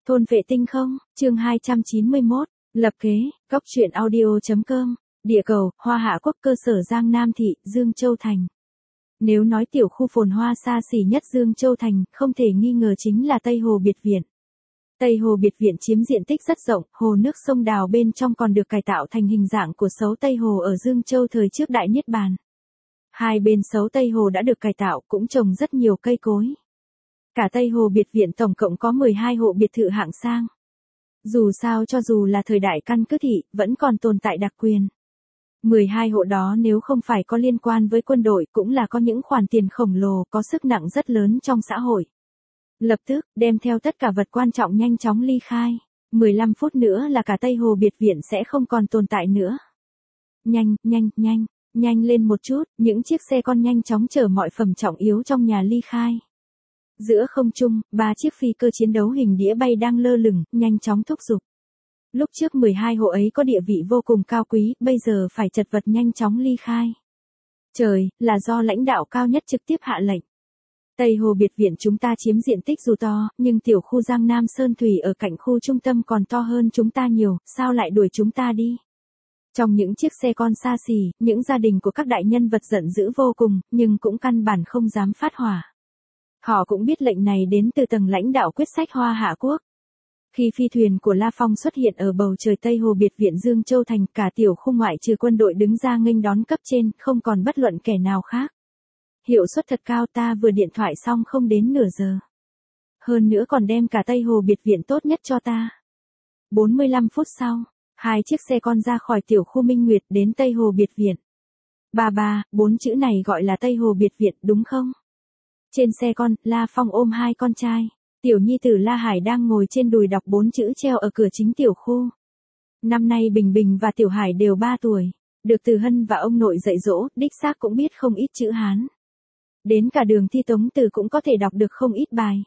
Thôn vệ tinh không, chương 291, lập kế, góc truyện audio.com, địa cầu, Hoa Hạ Quốc cơ sở Giang Nam Thị, Dương Châu Thành. Nếu nói tiểu khu phồn hoa xa xỉ nhất Dương Châu Thành, không thể nghi ngờ chính là Tây Hồ Biệt Viện. Tây Hồ Biệt Viện chiếm diện tích rất rộng, hồ nước sông đào bên trong còn được cải tạo thành hình dạng của sấu Tây Hồ ở Dương Châu thời trước Đại Niết Bàn. Hai bên sấu Tây Hồ đã được cải tạo, cũng trồng rất nhiều cây cối. Cả Tây Hồ Biệt Viện tổng cộng có 12 hộ biệt thự hạng sang. Dù sao cho dù là thời đại căn cứ thị, vẫn còn tồn tại đặc quyền. 12 hộ đó nếu không phải có liên quan với quân đội cũng là có những khoản tiền khổng lồ, có sức nặng rất lớn trong xã hội. Lập tức, đem theo tất cả vật quan trọng nhanh chóng ly khai. 15 phút nữa là cả Tây Hồ Biệt Viện sẽ không còn tồn tại nữa. Nhanh lên một chút, những chiếc xe con nhanh chóng chở mọi phẩm trọng yếu trong nhà ly khai. Giữa không trung, 3 chiếc phi cơ chiến đấu hình đĩa bay đang lơ lửng, nhanh chóng thúc giục. Lúc trước 12 hộ ấy có địa vị vô cùng cao quý, bây giờ phải chật vật nhanh chóng ly khai. Trời, là do lãnh đạo cao nhất trực tiếp hạ lệnh. Tây Hồ Biệt Viện chúng ta chiếm diện tích dù to, nhưng tiểu khu Giang Nam Sơn Thủy ở cạnh khu trung tâm còn to hơn chúng ta nhiều, sao lại đuổi chúng ta đi? Trong những chiếc xe con xa xỉ, những gia đình của các đại nhân vật giận dữ vô cùng, nhưng cũng căn bản không dám phát hỏa. Họ cũng biết lệnh này đến từ tầng lãnh đạo quyết sách Hoa Hạ Quốc. Khi phi thuyền của La Phong xuất hiện ở bầu trời Tây Hồ Biệt Viện Dương Châu Thành, cả tiểu khu ngoại trừ quân đội đứng ra nghênh đón cấp trên, không còn bất luận kẻ nào khác. Hiệu suất thật cao, ta vừa điện thoại xong không đến nửa giờ. Hơn nữa còn đem cả Tây Hồ Biệt Viện tốt nhất cho ta. 45 phút sau, 2 chiếc xe con ra khỏi tiểu khu Minh Nguyệt đến Tây Hồ Biệt Viện. Ba, 4 chữ này gọi là Tây Hồ Biệt Viện đúng không? Trên xe con, La Phong ôm 2 con trai. Tiểu nhi tử La Hải đang ngồi trên đùi đọc 4 chữ treo ở cửa chính tiểu khu. Năm nay Bình Bình và Tiểu Hải đều 3 tuổi. Được Từ Hân và ông nội dạy dỗ, đích xác cũng biết không ít chữ Hán. Đến cả Đường Thi Tống Từ cũng có thể đọc được không ít bài.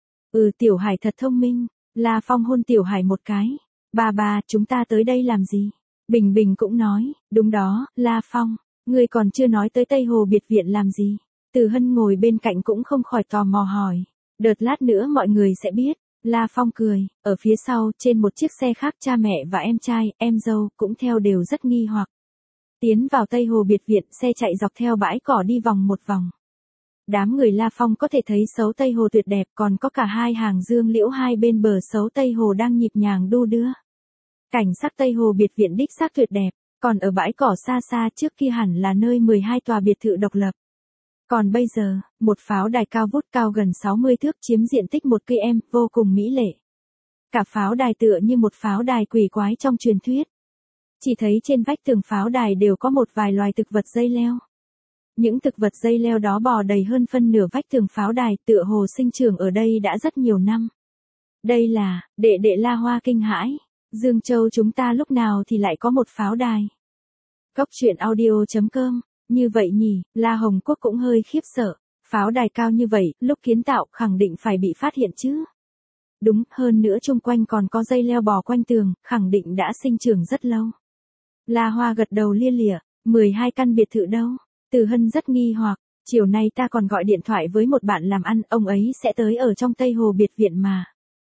Tiểu Hải thật thông minh. La Phong hôn Tiểu Hải một cái. Ba, chúng ta tới đây làm gì? Bình Bình cũng nói, đúng đó, La Phong, ngươi còn chưa nói tới Tây Hồ Biệt Viện làm gì? Từ Hân ngồi bên cạnh cũng không khỏi tò mò hỏi. Đợt lát nữa mọi người sẽ biết. La Phong cười, ở phía sau, trên một chiếc xe khác cha mẹ và em trai, em dâu, cũng theo đều rất nghi hoặc. Tiến vào Tây Hồ Biệt Viện, xe chạy dọc theo bãi cỏ đi vòng một vòng. Đám người La Phong có thể thấy sấu Tây Hồ tuyệt đẹp, còn có cả 2 hàng dương liễu hai bên bờ sấu Tây Hồ đang nhịp nhàng đu đưa. Cảnh sắc Tây Hồ Biệt Viện đích xác tuyệt đẹp, còn ở bãi cỏ xa xa trước kia hẳn là nơi 12 tòa biệt thự độc lập. Còn bây giờ, một pháo đài cao vút cao gần 60 thước chiếm diện tích 1 km, vô cùng mỹ lệ. Cả pháo đài tựa như một pháo đài quỷ quái trong truyền thuyết. Chỉ thấy trên vách tường pháo đài đều có một vài loài thực vật dây leo. Những thực vật dây leo đó bò đầy hơn phân nửa vách tường pháo đài, tựa hồ sinh trưởng ở đây đã rất nhiều năm. Đây là, đệ La Hoa kinh hãi. Dương Châu chúng ta lúc nào thì lại có một pháo đài. Góc truyện audio.com. Như vậy nhỉ, La Hồng Quốc cũng hơi khiếp sợ. Pháo đài cao như vậy, lúc kiến tạo khẳng định phải bị phát hiện chứ. Đúng, hơn nữa chung quanh còn có dây leo bò quanh tường, khẳng định đã sinh trưởng rất lâu. La Hoa gật đầu lia lịa, 12 căn biệt thự đâu? Từ Hân rất nghi hoặc, chiều nay ta còn gọi điện thoại với một bạn làm ăn, ông ấy sẽ tới ở trong Tây Hồ Biệt Viện mà.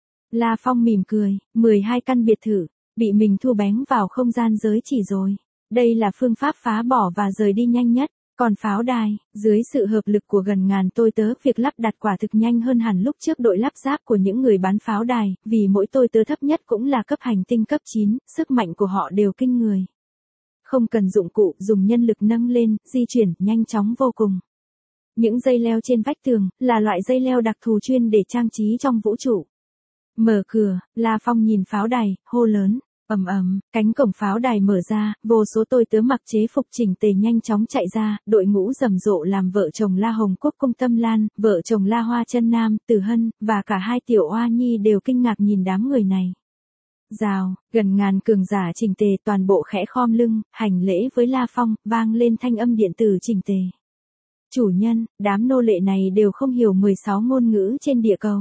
La Phong mỉm cười, 12 căn biệt thự, bị mình thu bén vào không gian giới chỉ rồi. Đây là phương pháp phá bỏ và rời đi nhanh nhất, còn pháo đài, dưới sự hợp lực của gần ngàn tôi tớ, việc lắp đặt quả thực nhanh hơn hẳn lúc trước đội lắp ráp của những người bán pháo đài, vì mỗi tôi tớ thấp nhất cũng là cấp hành tinh cấp 9, sức mạnh của họ đều kinh người. Không cần dụng cụ, dùng nhân lực nâng lên, di chuyển, nhanh chóng vô cùng. Những dây leo trên vách tường, là loại dây leo đặc thù chuyên để trang trí trong vũ trụ. Mở cửa, La Phong nhìn pháo đài, hô lớn. Cánh cổng pháo đài mở ra, vô số tôi tớ mặc chế phục chỉnh tề nhanh chóng chạy ra, đội ngũ rầm rộ làm vợ chồng La Hồng Quốc Cung Tâm Lan, vợ chồng La Hoa Chân Nam, Từ Hân, và cả 2 tiểu oa nhi đều kinh ngạc nhìn đám người này. Rào, gần ngàn cường giả chỉnh tề toàn bộ khẽ khom lưng, hành lễ với La Phong, vang lên thanh âm điện tử chỉnh tề. Chủ nhân, đám nô lệ này đều không hiểu 16 ngôn ngữ trên địa cầu.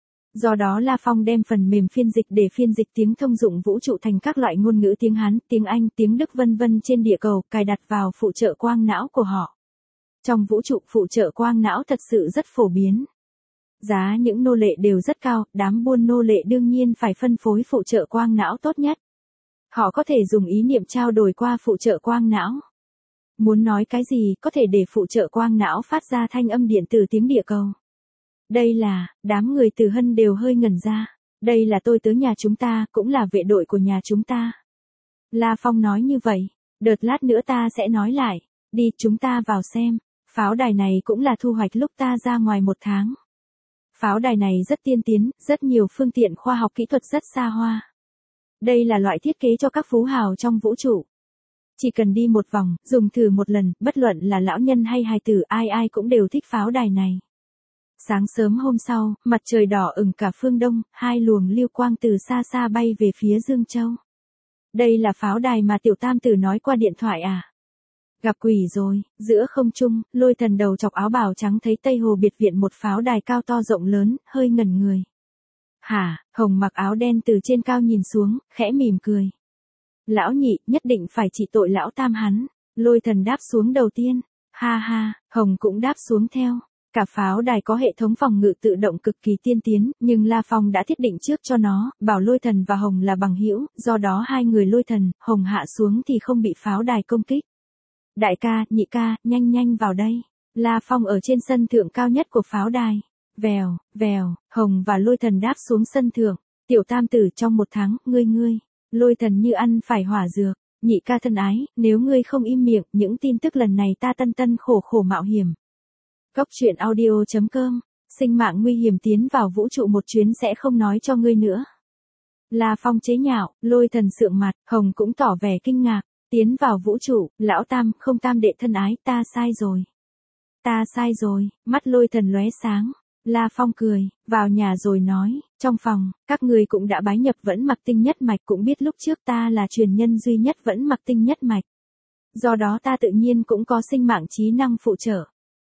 Do đó La Phong đem phần mềm phiên dịch để phiên dịch tiếng thông dụng vũ trụ thành các loại ngôn ngữ tiếng Hán, tiếng Anh, tiếng Đức vân vân trên địa cầu, cài đặt vào phụ trợ quang não của họ. Trong vũ trụ phụ trợ quang não thật sự rất phổ biến. Giá những nô lệ đều rất cao, đám buôn nô lệ đương nhiên phải phân phối phụ trợ quang não tốt nhất. Họ có thể dùng ý niệm trao đổi qua phụ trợ quang não. Muốn nói cái gì có thể để phụ trợ quang não phát ra thanh âm điện từ tiếng địa cầu. Đây là, đám người Từ Hân đều hơi ngẩn ra. Đây là tôi tớ nhà chúng ta, cũng là vệ đội của nhà chúng ta. La Phong nói như vậy, đợt lát nữa ta sẽ nói lại. Đi, chúng ta vào xem. Pháo đài này cũng là thu hoạch lúc ta ra ngoài 1 tháng. Pháo đài này rất tiên tiến, rất nhiều phương tiện khoa học kỹ thuật rất xa hoa. Đây là loại thiết kế cho các phú hào trong vũ trụ. Chỉ cần đi một vòng, dùng thử một lần, bất luận là lão nhân hay hài tử, ai ai cũng đều thích pháo đài này. Sáng sớm hôm sau, mặt trời đỏ ửng cả phương Đông, 2 luồng lưu quang từ xa xa bay về phía Dương Châu. Đây là pháo đài mà Tiểu Tam Tử nói qua điện thoại à? Gặp quỷ rồi, giữa không trung, Lôi Thần đầu chọc áo bào trắng thấy Tây Hồ biệt viện một pháo đài cao to rộng lớn, hơi ngẩn người. Hả, Hồng mặc áo đen từ trên cao nhìn xuống, khẽ mỉm cười. Lão nhị, nhất định phải trị tội lão Tam hắn. Lôi Thần đáp xuống đầu tiên. Ha ha, Hồng cũng đáp xuống theo. Cả pháo đài có hệ thống phòng ngự tự động cực kỳ tiên tiến, nhưng La Phong đã thiết định trước cho nó, bảo Lôi Thần và Hồng là bằng hữu, do đó hai người Lôi Thần, Hồng hạ xuống thì không bị pháo đài công kích. Đại ca, nhị ca, nhanh nhanh vào đây. La Phong ở trên sân thượng cao nhất của pháo đài. Vèo, vèo, Hồng và Lôi Thần đáp xuống sân thượng. Tiểu Tam Tử trong 1 tháng, ngươi. Lôi Thần như ăn phải hỏa dược. Nhị ca thân ái, nếu ngươi không im miệng, những tin tức lần này ta tân khổ mạo hiểm. Cốc truyện audio.com, sinh mạng nguy hiểm tiến vào vũ trụ một chuyến sẽ không nói cho ngươi nữa. La Phong chế nhạo, Lôi Thần sượng mặt, Hồng cũng tỏ vẻ kinh ngạc. Tiến vào vũ trụ, lão Tam, không Tam đệ thân ái, ta sai rồi. Ta sai rồi, mắt Lôi Thần lóe sáng. La Phong cười, vào nhà rồi nói, trong phòng, các người cũng đã bái nhập Vẫn Mặc Tinh nhất mạch, cũng biết lúc trước ta là truyền nhân duy nhất Vẫn Mặc Tinh nhất mạch. Do đó ta tự nhiên cũng có sinh mạng trí năng phụ trợ.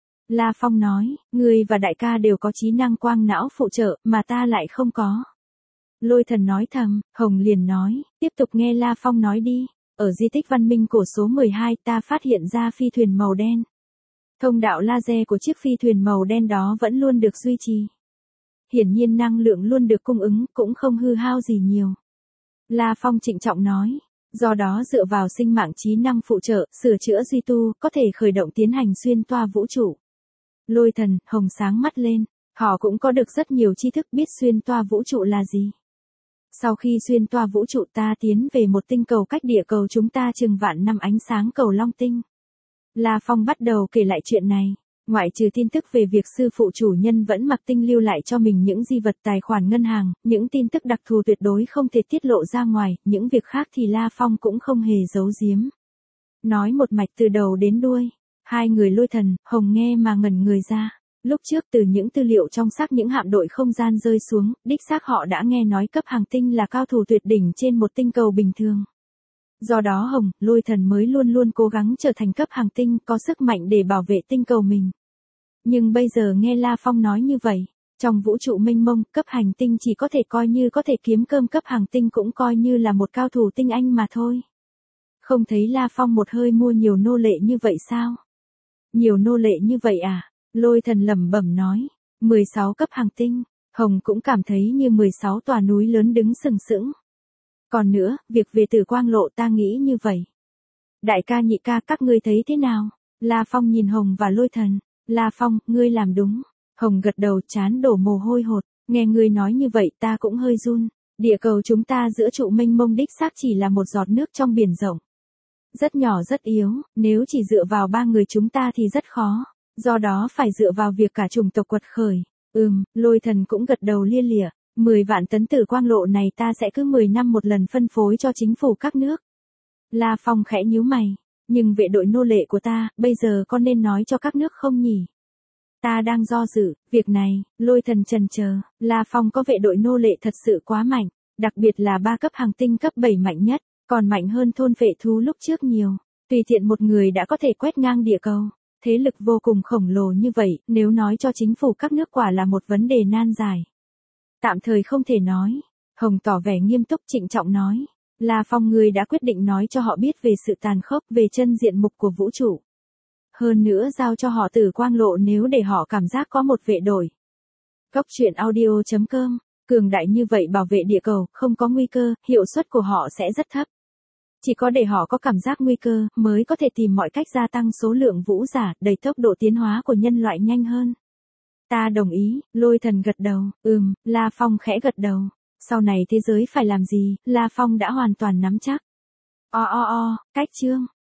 La Phong nói, người và đại ca đều có trí năng quang não phụ trợ, mà ta lại không có. Lôi Thần nói thầm, Hồng liền nói, tiếp tục nghe La Phong nói đi. Ở di tích văn minh cổ số 12 ta phát hiện ra phi thuyền màu đen. Thông đạo laser của chiếc phi thuyền màu đen đó vẫn luôn được duy trì. Hiển nhiên năng lượng luôn được cung ứng, cũng không hư hao gì nhiều. La Phong trịnh trọng nói, do đó dựa vào sinh mạng trí năng phụ trợ, sửa chữa duy tu, có thể khởi động tiến hành xuyên toa vũ trụ. Lôi Thần, Hồng sáng mắt lên, họ cũng có được rất nhiều tri thức biết xuyên toa vũ trụ là gì. Sau khi xuyên toa vũ trụ ta tiến về một tinh cầu cách địa cầu chúng ta chừng vạn năm ánh sáng cầu Long Tinh. La Phong bắt đầu kể lại chuyện này. Ngoại trừ tin tức về việc sư phụ chủ nhân Vẫn Mặc Tinh lưu lại cho mình những di vật tài khoản ngân hàng, những tin tức đặc thù tuyệt đối không thể tiết lộ ra ngoài, những việc khác thì La Phong cũng không hề giấu giếm. Nói một mạch từ đầu đến đuôi. Hai người Lôi Thần, Hồng nghe mà ngẩn người ra. Lúc trước từ những tư liệu trong xác những hạm đội không gian rơi xuống, đích xác họ đã nghe nói cấp hàng tinh là cao thủ tuyệt đỉnh trên một tinh cầu bình thường. Do đó Hồng, Lôi Thần mới luôn luôn cố gắng trở thành cấp hàng tinh có sức mạnh để bảo vệ tinh cầu mình. Nhưng bây giờ nghe La Phong nói như vậy, trong vũ trụ mênh mông, cấp hành tinh chỉ có thể kiếm cơm, cấp hàng tinh cũng coi như là một cao thủ tinh anh mà thôi. Không thấy La Phong một hơi mua nhiều nô lệ như vậy sao? Nhiều nô lệ như vậy à? Lôi Thần lẩm bẩm nói, 16 cấp hàng tinh, Hồng cũng cảm thấy như 16 tòa núi lớn đứng sừng sững. Còn nữa, việc về Tử Quang Lộ ta nghĩ như vậy. Đại ca nhị ca các ngươi thấy thế nào? La Phong nhìn Hồng và Lôi Thần. La Phong, ngươi làm đúng. Hồng gật đầu trán đổ mồ hôi hột. Nghe ngươi nói như vậy ta cũng hơi run. Địa cầu chúng ta giữa trụ mênh mông đích xác chỉ là một giọt nước trong biển rộng. Rất nhỏ rất yếu, nếu chỉ dựa vào 3 người chúng ta thì rất khó. Do đó phải dựa vào việc cả chủng tộc quật khởi. Lôi Thần cũng gật đầu lia lịa. 10 vạn tấn Tử Quang Lộ này ta sẽ cứ 10 năm một lần phân phối cho chính phủ các nước. La Phong khẽ nhíu mày. Nhưng vệ đội nô lệ của ta, bây giờ có nên nói cho các nước không nhỉ? Ta đang do dự, việc này, Lôi Thần chần chờ, La Phong có vệ đội nô lệ thật sự quá mạnh, đặc biệt là 3 cấp hàng tinh cấp 7 mạnh nhất, còn mạnh hơn thôn vệ thú lúc trước nhiều. Tùy tiện một người đã có thể quét ngang địa cầu. Thế lực vô cùng khổng lồ như vậy, nếu nói cho chính phủ các nước quả là một vấn đề nan giải. Tạm thời không thể nói. Hồng tỏ vẻ nghiêm túc trịnh trọng nói. La Phong ngươi đã quyết định nói cho họ biết về sự tàn khốc, về chân diện mục của vũ trụ. Hơn nữa giao cho họ Tử Quang Lộ nếu để họ cảm giác có một vệ đội. Góc truyện audio.com. Cường đại như vậy bảo vệ địa cầu, không có nguy cơ, hiệu suất của họ sẽ rất thấp. Chỉ có để họ có cảm giác nguy cơ, mới có thể tìm mọi cách gia tăng số lượng vũ giả, đẩy tốc độ tiến hóa của nhân loại nhanh hơn. Ta đồng ý, Lôi Thần gật đầu, La Phong khẽ gật đầu. Sau này thế giới phải làm gì, La Phong đã hoàn toàn nắm chắc. Cách chương.